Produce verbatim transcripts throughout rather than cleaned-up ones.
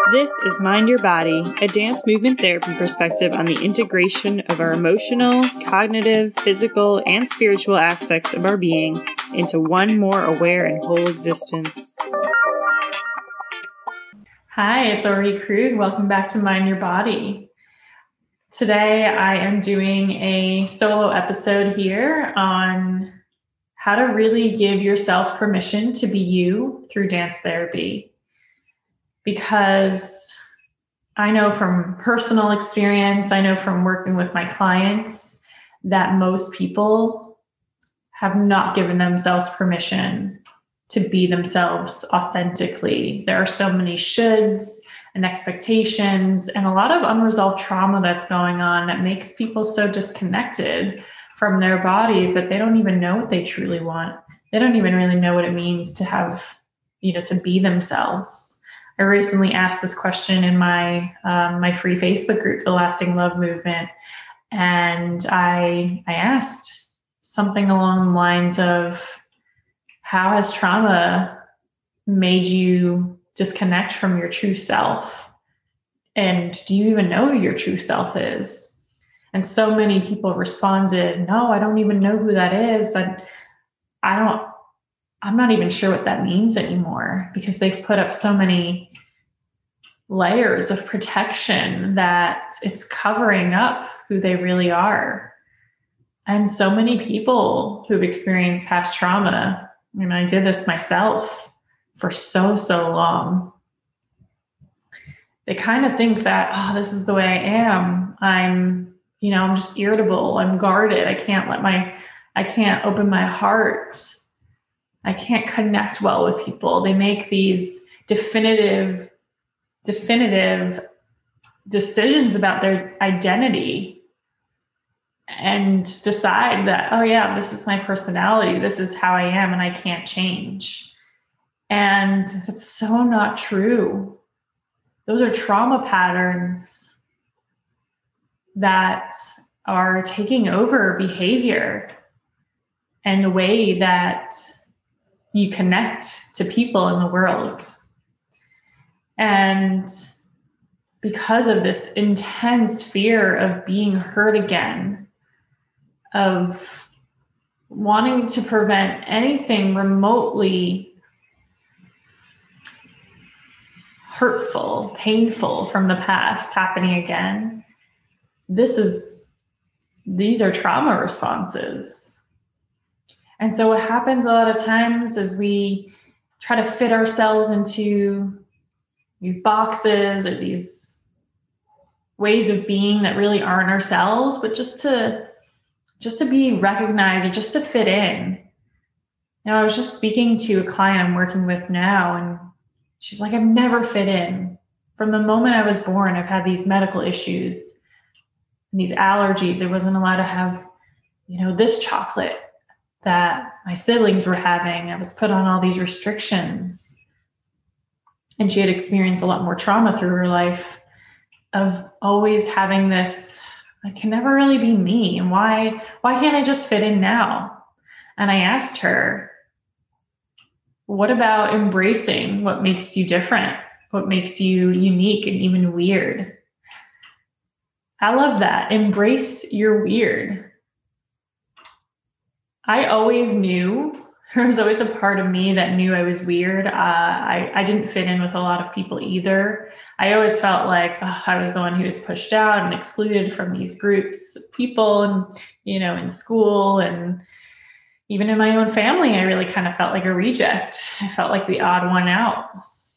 This is Mind Your Body, a dance movement therapy perspective on the integration of our emotional, cognitive, physical, and spiritual aspects of our being into one more aware and whole existence. Hi, it's Ori Krug. Welcome back to Mind Your Body. Today, I am doing a solo episode here on how to really give yourself permission to be you through dance therapy. Because I know from personal experience, I know from working with my clients that most people have not given themselves permission to be themselves authentically. There are so many shoulds and expectations and a lot of unresolved trauma that's going on that makes people so disconnected from their bodies that they don't even know what they truly want. They don't even really know what it means to have, you know, to be themselves. I recently asked this question in my um, my free Facebook group, The Lasting Love Movement, and I I asked something along the lines of, how has trauma made you disconnect from your true self? And do you even know who your true self is? And so many people responded, no, I don't even know who that is. I, I don't, I'm not even sure what that means anymore, because they've put up so many layers of protection that it's covering up who they really are. And so many people who've experienced past trauma, and I did this myself for so, so long, they kind of think that, oh, this is the way I am. I'm, you know, I'm just irritable. I'm guarded. I can't let my, I can't open my heart. I can't connect well with people. They make these definitive definitive decisions about their identity and decide that, oh yeah, this is my personality. This is how I am and I can't change. And that's so not true. Those are trauma patterns that are taking over behavior and the way that you connect to people in the world. And because of this intense fear of being hurt again, of wanting to prevent anything remotely hurtful, painful from the past happening again, this is, these are trauma responses. And so what happens a lot of times is we try to fit ourselves into these boxes or these ways of being that really aren't ourselves, but just to just to be recognized or just to fit in. You know, I was just speaking to a client I'm working with now, and she's like, I've never fit in. From the moment I was born, I've had these medical issues and these allergies. I wasn't allowed to have, you know, this chocolate that my siblings were having. I was put on all these restrictions. And she had experienced a lot more trauma through her life of always having this, I can never really be me. And why, why can't I just fit in now? And I asked her, what about embracing what makes you different? What makes you unique and even weird? I love that. Embrace your weird. I always knew, there was always a part of me that knew I was weird. Uh, I, I didn't fit in with a lot of people either. I always felt like oh, I was the one who was pushed out and excluded from these groups of people, and, you know, in school and even in my own family, I really kind of felt like a reject. I felt like the odd one out.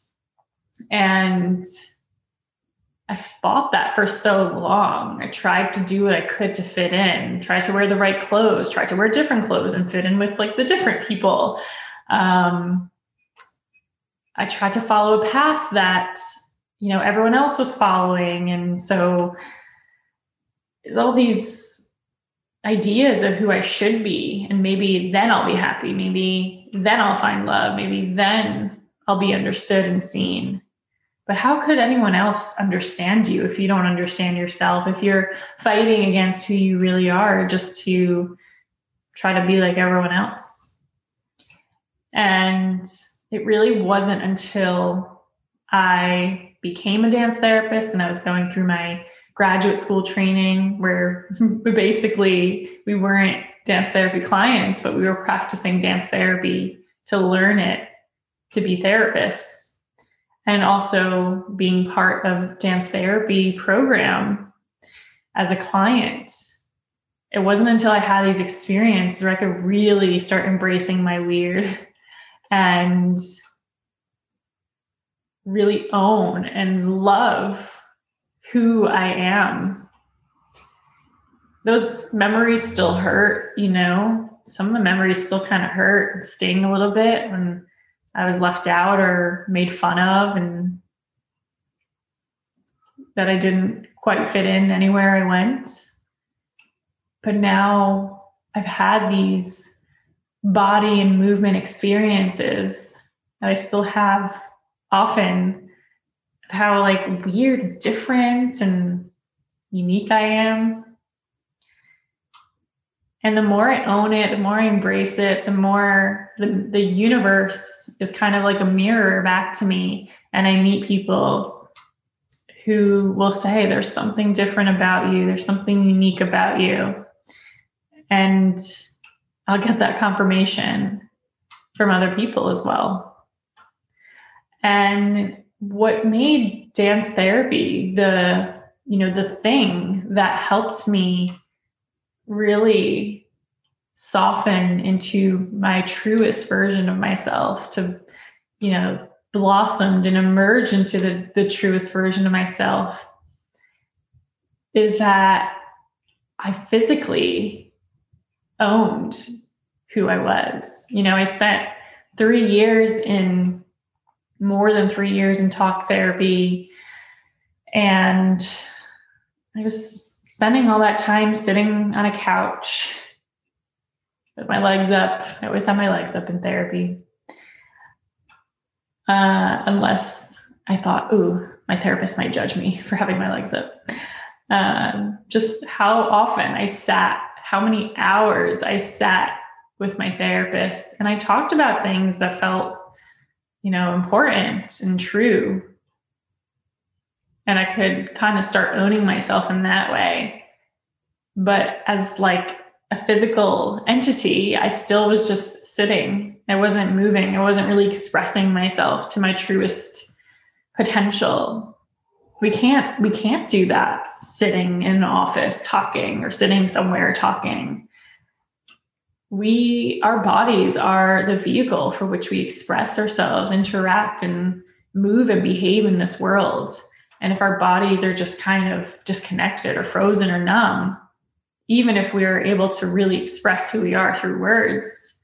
And I fought that for so long. I tried to do what I could to fit in, tried to wear the right clothes, tried to wear different clothes and fit in with like the different people. Um, I tried to follow a path that, you know, everyone else was following. And so there's all these ideas of who I should be. And maybe then I'll be happy. Maybe then I'll find love. Maybe then I'll be understood and seen. But how could anyone else understand you if you don't understand yourself? If you're fighting against who you really are just to try to be like everyone else? And it really wasn't until I became a dance therapist, and I was going through my graduate school training where we basically, we weren't dance therapy clients, but we were practicing dance therapy to learn it, to be therapists, and also being part of dance therapy program as a client. It wasn't until I had these experiences where I could really start embracing my weird and really own and love who I am. Those memories still hurt, you know, some of the memories still kind of hurt and sting a little bit when I was left out or made fun of, and that I didn't quite fit in anywhere I went. But now I've had these body and movement experiences that I still have often, of how like weird, different, and unique I am. And the more I own it, the more I embrace it, the more the, the universe is kind of like a mirror back to me. And I meet people who will say, there's something different about you. There's something unique about you. And I'll get that confirmation from other people as well. And what made dance therapy the, you know, the thing that helped me really soften into my truest version of myself, to, you know, blossomed and emerge into the, the truest version of myself, is that I physically owned who I was. You know, I spent three years in, more than three years in talk therapy, and I was spending all that time sitting on a couch with my legs up. I always have my legs up in therapy. Uh, unless I thought, ooh, my therapist might judge me for having my legs up. Um, just how often I sat, how many hours I sat with my therapist, and I talked about things that felt, you know, important and true. And I could kind of start owning myself in that way. But as like a physical entity, I still was just sitting. I wasn't moving. I wasn't really expressing myself to my truest potential. We can't, we can't do that sitting in an office talking, or sitting somewhere talking. We, our bodies are the vehicle for which we express ourselves, interact, and move and behave in this world. And if our bodies are just kind of disconnected or frozen or numb, even if we are able to really express who we are through words,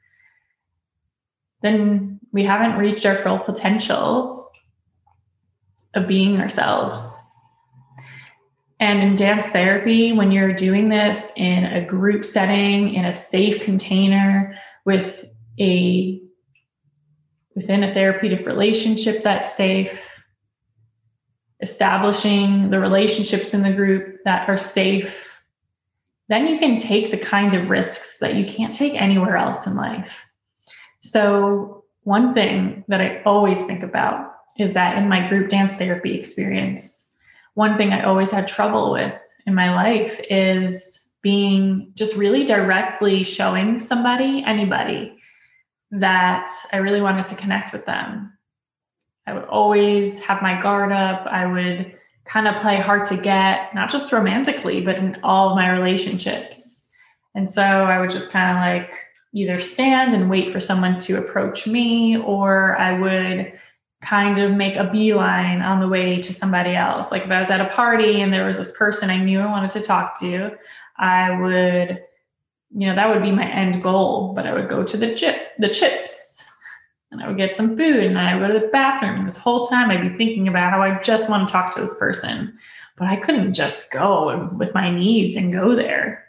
then we haven't reached our full potential of being ourselves. And in dance therapy, when you're doing this in a group setting, in a safe container, with a within a therapeutic relationship that's safe, establishing the relationships in the group that are safe, then you can take the kinds of risks that you can't take anywhere else in life. So one thing that I always think about is that in my group dance therapy experience, one thing I always had trouble with in my life is being just really directly showing somebody, anybody, that I really wanted to connect with them. I would always have my guard up. I would kind of play hard to get, not just romantically, but in all of my relationships. And so I would just kind of like either stand and wait for someone to approach me, or I would kind of make a beeline on the way to somebody else. Like if I was at a party and there was this person I knew I wanted to talk to, I would, you know, that would be my end goal, but I would go to the chip, the chips, and I would get some food, and I would go to the bathroom. And this whole time I'd be thinking about how I just want to talk to this person, but I couldn't just go with my needs and go there.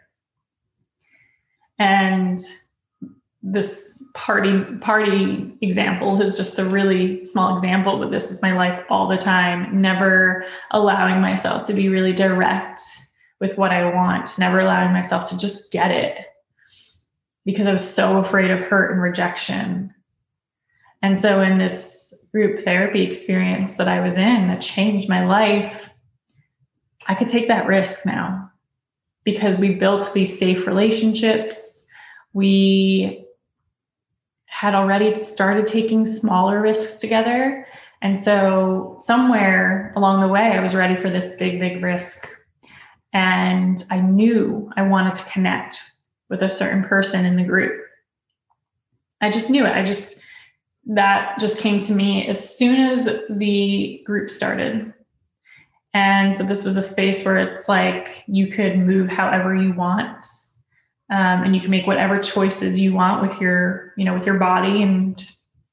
And this party party example is just a really small example, but this was my life all the time, never allowing myself to be really direct with what I want, never allowing myself to just get it, because I was so afraid of hurt and rejection. And so in this group therapy experience that I was in that changed my life, I could take that risk now because we built these safe relationships. We had already started taking smaller risks together. And so somewhere along the way, I was ready for this big, big risk. And I knew I wanted to connect with a certain person in the group. I just knew it. I just, that just came to me as soon as the group started. And so this was a space where it's like you could move however you want. Um, and you can make whatever choices you want with your, you know, with your body. And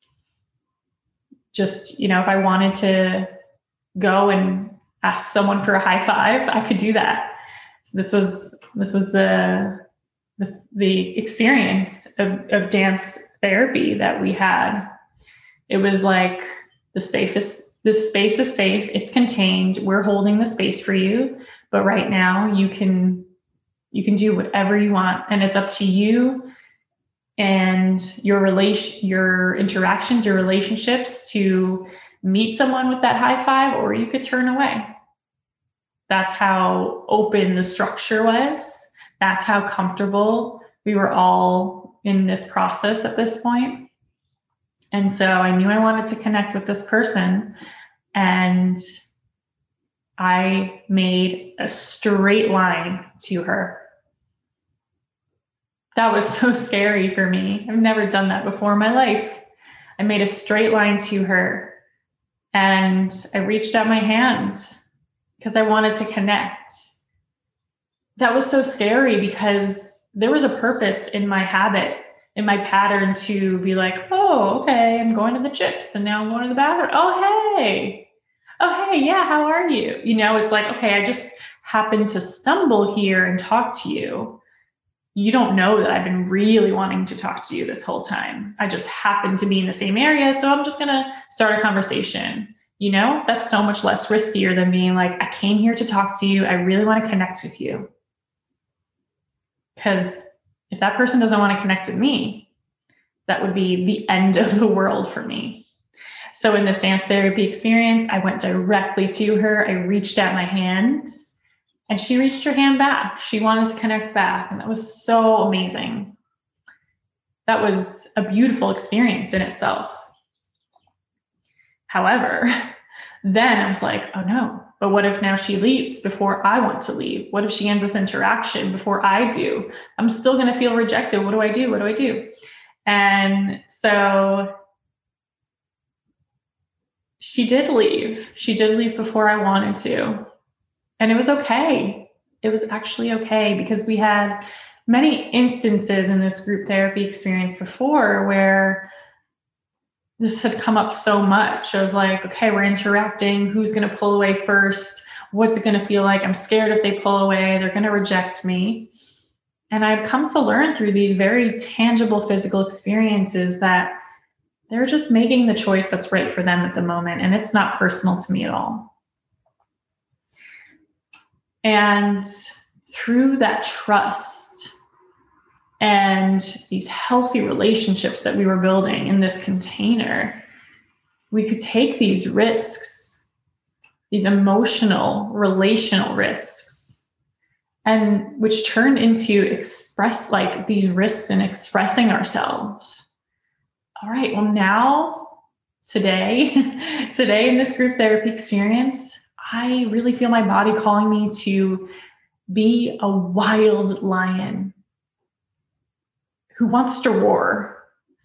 just, you know, if I wanted to go and ask someone for a high five, I could do that. So this was, this was the, the, the experience of, of dance therapy that we had. It was like the safest, this space is safe. It's contained. We're holding the space for you. But right now you can, you can do whatever you want, and it's up to you and your relation, your interactions, your relationships to meet someone with that high five, or you could turn away. That's how open the structure was. That's how comfortable we were all in this process at this point. And so I knew I wanted to connect with this person, and I made a straight line to her. That was so scary for me. I've never done that before in my life. I made a straight line to her, and I reached out my hand because I wanted to connect. That was so scary because there was a purpose in my habit, in my pattern to be like, oh, okay, I'm going to the gyps and now I'm going to the bathroom. Oh, hey. Oh, hey, yeah, how are you? You know, it's like, okay, I just happened to stumble here and talk to you. You don't know that I've been really wanting to talk to you this whole time. I just happened to be in the same area. So I'm just going to start a conversation. You know, that's so much less riskier than being like, I came here to talk to you. I really want to connect with you. Because if that person doesn't want to connect with me, that would be the end of the world for me. So in this dance therapy experience, I went directly to her. I reached out my hand, and she reached her hand back. She wanted to connect back. And that was so amazing. That was a beautiful experience in itself. However, then I was like, oh no, but what if now she leaves before I want to leave? What if she ends this interaction before I do? I'm still going to feel rejected. What do I do? What do I do? And so she did leave. She did leave before I wanted to. And it was okay. It was actually okay, because we had many instances in this group therapy experience before where this had come up so much of like, okay, we're interacting. Who's going to pull away first? What's it going to feel like? I'm scared if they pull away, they're going to reject me. And I've come to learn through these very tangible physical experiences that they're just making the choice that's right for them at the moment. And it's not personal to me at all. And through that trust and these healthy relationships that we were building in this container, we could take these risks, these emotional, relational risks, and which turned into express like these risks in expressing ourselves. All right, well now, today, today in this group therapy experience, I really feel my body calling me to be a wild lion who wants to roar.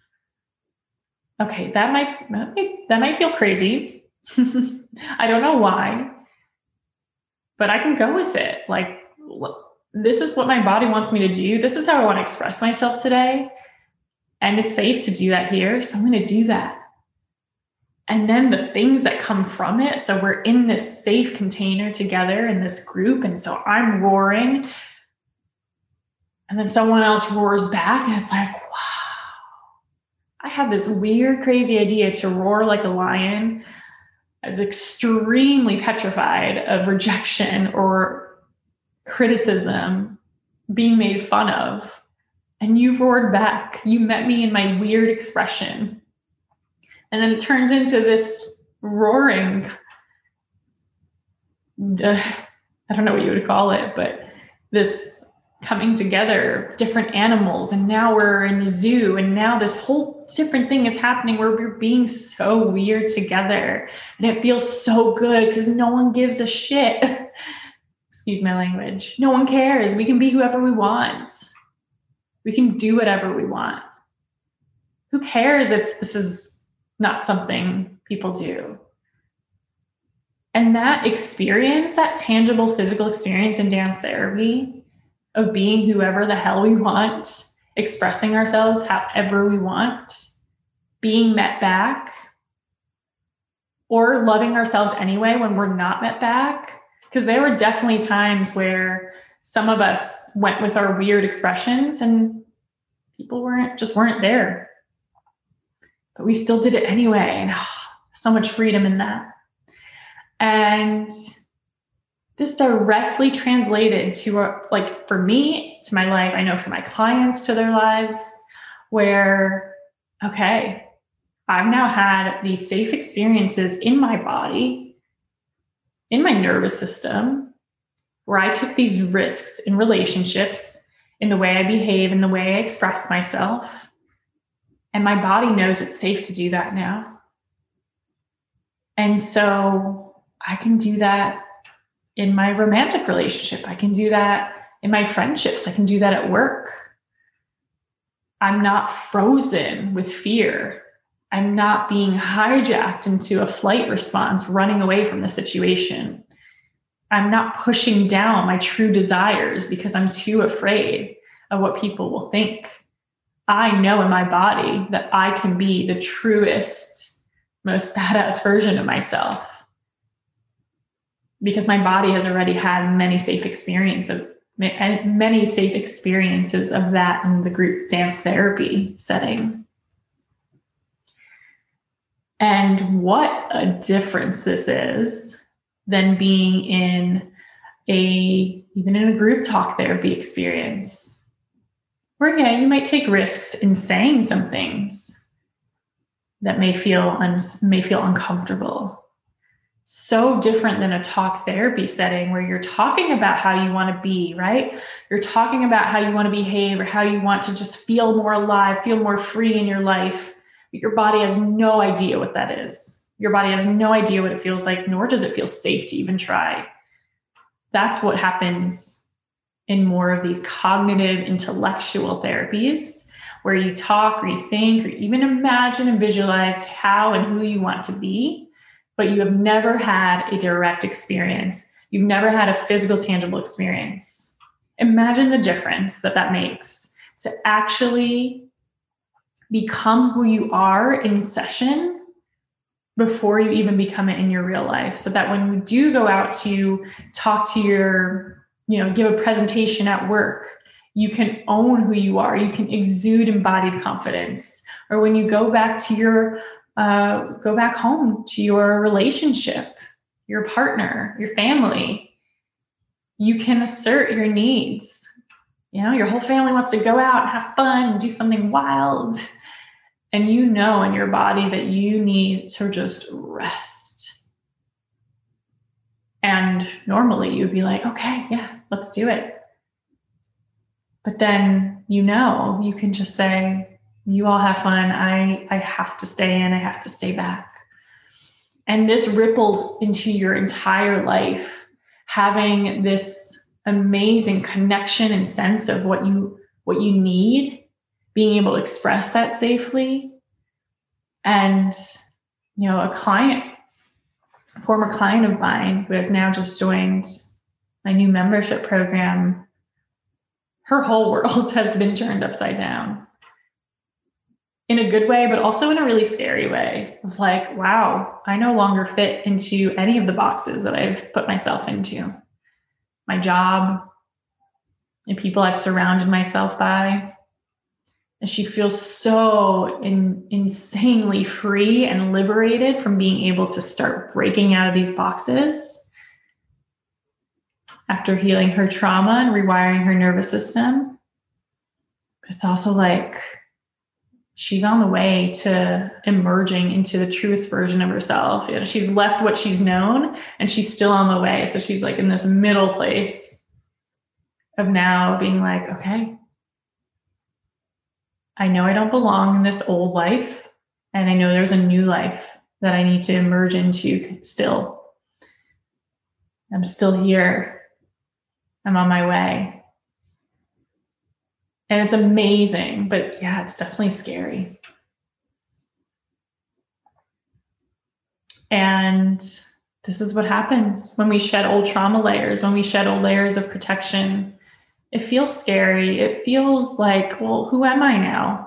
Okay, that might, that might, that might feel crazy. I don't know why, but I can go with it. Like, this is what my body wants me to do. This is how I want to express myself today. And it's safe to do that here. So I'm going to do that. And then the things that come from it. So we're in this safe container together in this group. And so I'm roaring. And then someone else roars back. And it's like, wow. I had this weird, crazy idea to roar like a lion. I was extremely petrified of rejection or criticism, being made fun of. And you roared back. You met me in my weird expression. And then it turns into this roaring, uh, I don't know what you would call it, but this coming together of different animals. And now we're in a zoo. And now this whole different thing is happening where we're being so weird together. And it feels so good because no one gives a shit. Excuse my language. No one cares. We can be whoever we want. We can do whatever we want. Who cares if this is not something people do? And that experience, that tangible physical experience in dance therapy of being whoever the hell we want, expressing ourselves however we want, being met back, or loving ourselves anyway when we're not met back. Because there were definitely times where some of us went with our weird expressions and people weren't just weren't there. But we still did it anyway. And oh, so much freedom in that. And this directly translated to, uh, like, for me, to my life, I know for my clients, to their lives, where, okay, I've now had these safe experiences in my body, in my nervous system, where I took these risks in relationships, in the way I behave, in the way I express myself. And my body knows it's safe to do that now. And so I can do that in my romantic relationship. I can do that in my friendships. I can do that at work. I'm not frozen with fear. I'm not being hijacked into a flight response, running away from the situation. I'm not pushing down my true desires because I'm too afraid of what people will think. I know in my body that I can be the truest, most badass version of myself, because my body has already had many safe experiences of many safe experiences of that in the group dance therapy setting. And what a difference this is than being in a, even in a group talk therapy experience, where, yeah, you might take risks in saying some things that may feel un- may feel uncomfortable. So different than a talk therapy setting where you're talking about how you want to be, right? You're talking about how you want to behave or how you want to just feel more alive, feel more free in your life. But your body has no idea what that is. Your body has no idea what it feels like, nor does it feel safe to even try. That's what happens in more of these cognitive, intellectual therapies, where you talk or you think or even imagine and visualize how and who you want to be, but you have never had a direct experience. You've never had a physical, tangible experience. Imagine the difference that that makes to actually become who you are in session before you even become it in your real life. So that when you do go out to talk to your, you know, give a presentation at work, you can own who you are. You can exude embodied confidence. Or when you go back to your Uh, go back home to your relationship, your partner, your family, you can assert your needs. You know, your whole family wants to go out and have fun and do something wild. And you know in your body that you need to just rest. And normally you'd be like, okay, yeah, let's do it. But then, you know, you can just say, you all have fun. I, I have to stay in. I have to stay back. And this ripples into your entire life, having this amazing connection and sense of what you, what you need, being able to express that safely. And, you know, a client, a former client of mine who has now just joined my new membership program, her whole world has been turned upside down. In a good way, but also in a really scary way of like, wow, I no longer fit into any of the boxes that I've put myself into. My job, the people I've surrounded myself by. And she feels so in, insanely free and liberated from being able to start breaking out of these boxes after healing her trauma and rewiring her nervous system. But it's also like, she's on the way to emerging into the truest version of herself. You know, she's left what she's known and she's still on the way. So she's like in this middle place of now being like, okay, I know I don't belong in this old life, and I know there's a new life that I need to emerge into still. I'm still here. I'm on my way. And it's amazing, but yeah, it's definitely scary. And this is what happens when we shed old trauma layers, when we shed old layers of protection. It feels scary. It feels like, well, who am I now?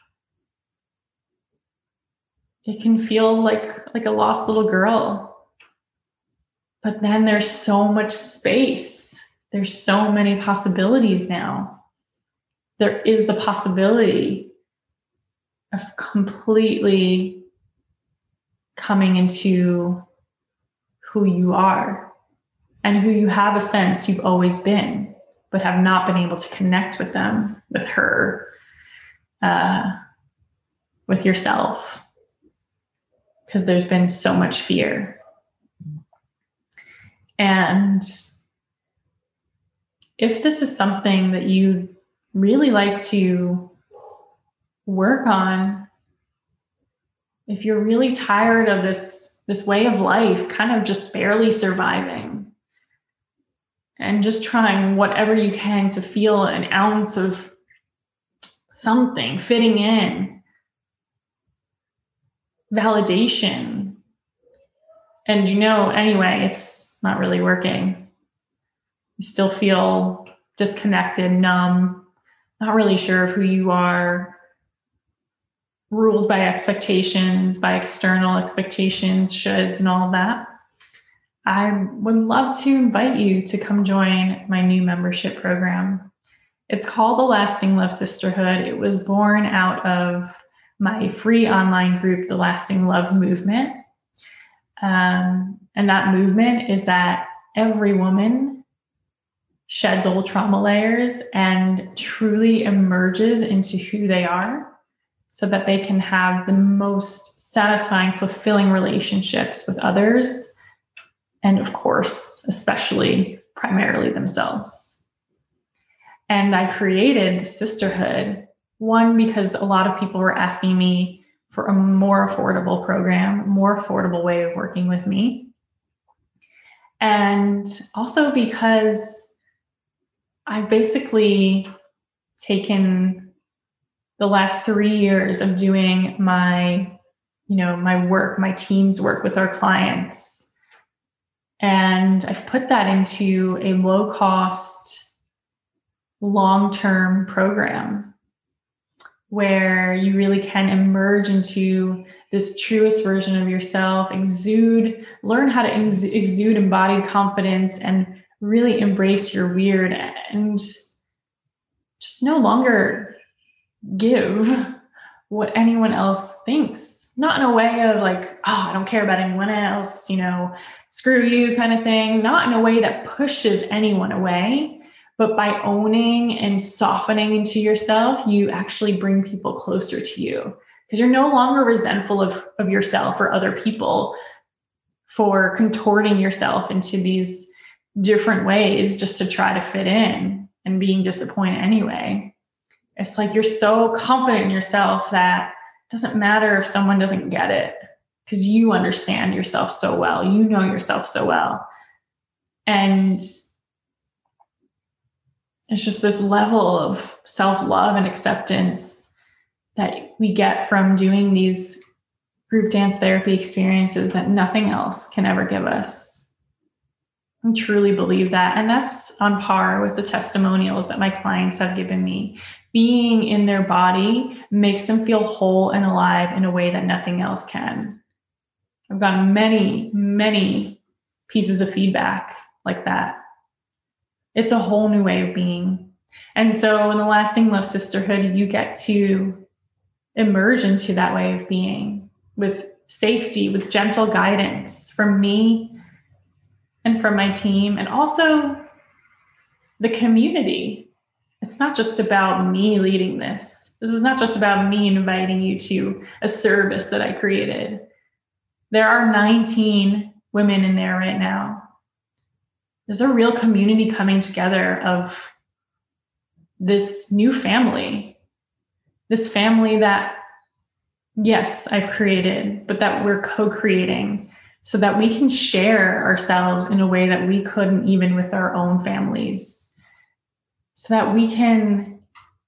It can feel like, like a lost little girl. But then there's so much space. There's so many possibilities now. There is the possibility of completely coming into who you are and who you have a sense you've always been, but have not been able to connect with them, with her, uh, with yourself, because there's been so much fear. And if this is something that you really like to work on, if you're really tired of this, this way of life, kind of just barely surviving and just trying whatever you can to feel an ounce of something, fitting in, validation, and you know, anyway, it's not really working. You still feel disconnected, numb, not really sure of who you are, ruled by expectations, by external expectations, shoulds, and all of that. I would love to invite you to come join my new membership program. It's called the Lasting Love Sisterhood. It was born out of my free online group, the Lasting Love Movement. Um, and that movement is that every woman sheds old trauma layers and truly emerges into who they are so that they can have the most satisfying, fulfilling relationships with others. And of course, especially primarily themselves. And I created the sisterhood, one, because a lot of people were asking me for a more affordable program, more affordable way of working with me. And also because I've basically taken the last three years of doing my, you know, my work, my team's work with our clients. And I've put that into a low cost, long-term program where you really can emerge into this truest version of yourself, exude, learn how to ex- exude embodied confidence and really embrace your weird and just no longer give what anyone else thinks. Not in a way of like, oh, I don't care about anyone else, you know, screw you kind of thing. Not in a way that pushes anyone away, but by owning and softening into yourself, you actually bring people closer to you because you're no longer resentful of, of yourself or other people for contorting yourself into these different ways just to try to fit in and being disappointed anyway. It's like you're so confident in yourself that it doesn't matter if someone doesn't get it because you understand yourself so well. You know yourself so well. And it's just this level of self-love and acceptance that we get from doing these group dance therapy experiences that nothing else can ever give us. I truly believe that. And that's on par with the testimonials that my clients have given me. Being in their body makes them feel whole and alive in a way that nothing else can. I've gotten many, many pieces of feedback like that. It's a whole new way of being. And so in the Lasting Love Sisterhood, you get to emerge into that way of being with safety, with gentle guidance from me and from my team, and also the community. it's not just about me leading this. This is not just about me inviting you to a service that I created. There are nineteen women in there right now. There's a real community coming together of this new family, this family that, yes, I've created, but that we're co-creating so that we can share ourselves in a way that we couldn't even with our own families, so that we can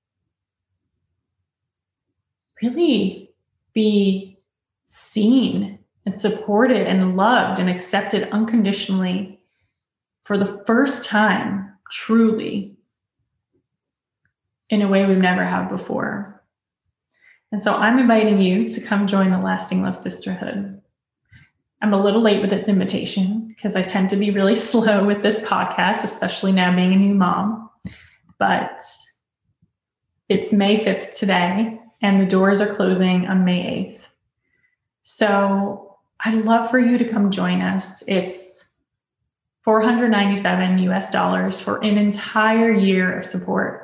really be seen and supported and loved and accepted unconditionally for the first time, truly, in a way we've never had before. And so I'm inviting you to come join the Lasting Love Sisterhood. I'm a little late with this invitation because I tend to be really slow with this podcast, especially now being a new mom. But it's May fifth today, and the doors are closing on May eighth. So I'd love for you to come join us. It's four hundred ninety-seven U S dollars for an entire year of support.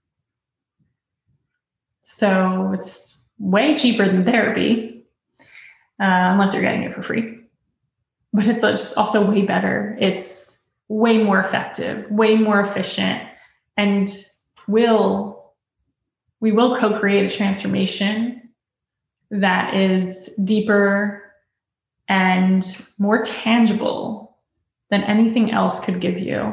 So it's way cheaper than therapy, uh, unless you're getting it for free. But it's just also way better. It's way more effective, way more efficient, and will we will co-create a transformation that is deeper and more tangible than anything else could give you.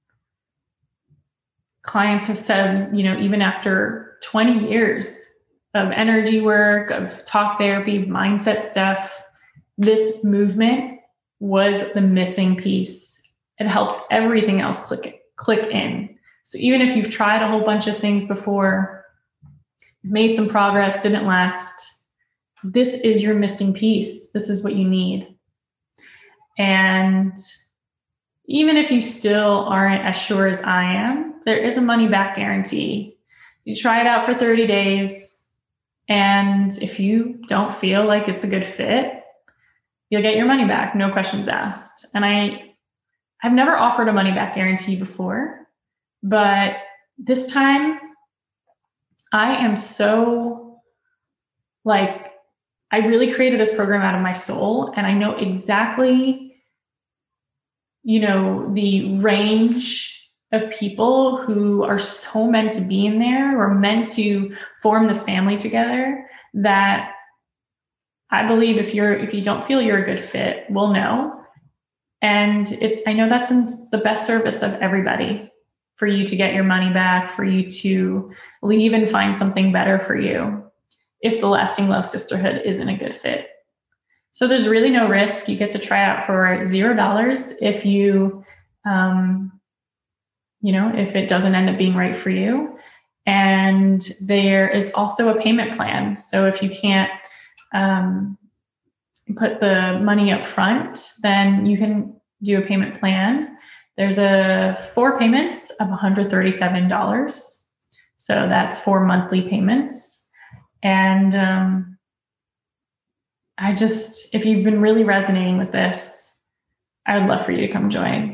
Clients have said, you know, even after twenty years of energy work, of talk therapy, mindset stuff, this movement was the missing piece. It helped everything else click click in. So even if you've tried a whole bunch of things before, made some progress, didn't last, this is your missing piece. This is what you need. And even if you still aren't as sure as I am, there is a money back guarantee. You try it out for thirty days, and if you don't feel like it's a good fit, you'll get your money back, no questions asked. And I, I've never offered a money back guarantee before, but this time I am so like, I really created this program out of my soul, and I know exactly, you know, the range of people who are so meant to be in there or meant to form this family together, that I believe if you're, if you don't feel you're a good fit, we'll know. And it, I know that's in the best service of everybody, for you to get your money back, for you to leave and find something better for you if the Lasting Love Sisterhood isn't a good fit. So there's really no risk. You get to try out for zero dollars if you, um, you know, if it doesn't end up being right for you. And there is also a payment plan. So if you can't um, put the money up front, then you can do a payment plan. There's a four payments of one hundred thirty-seven dollars. So that's four monthly payments. And um, I just, if you've been really resonating with this, I would love for you to come join.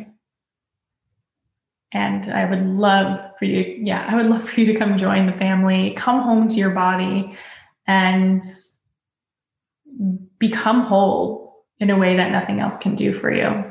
And I would love for you, yeah, I would love for you to come join the family, come home to your body, and become whole in a way that nothing else can do for you.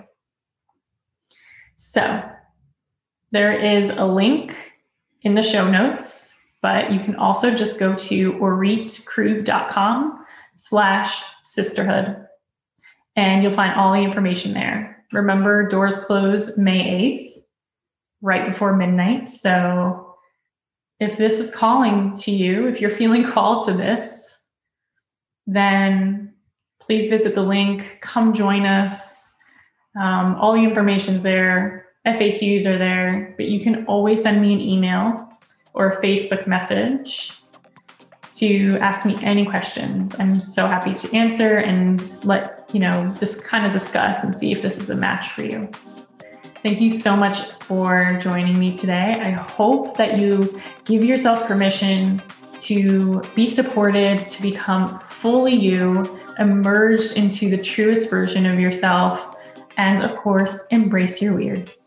So there is a link in the show notes, but you can also just go to oritkrug.com slash sisterhood, and you'll find all the information there. Remember, doors close May eighth. Right before midnight. So if this is calling to you, if you're feeling called to this, then please visit the link, come join us. Um, all the information's there, F A Qs are there, but you can always send me an email or a Facebook message to ask me any questions. I'm so happy to answer and let, you know, just kind of discuss and see if this is a match for you. Thank you so much for joining me today. I hope that you give yourself permission to be supported, to become fully you, emerged into the truest version of yourself, and of course, embrace your weird.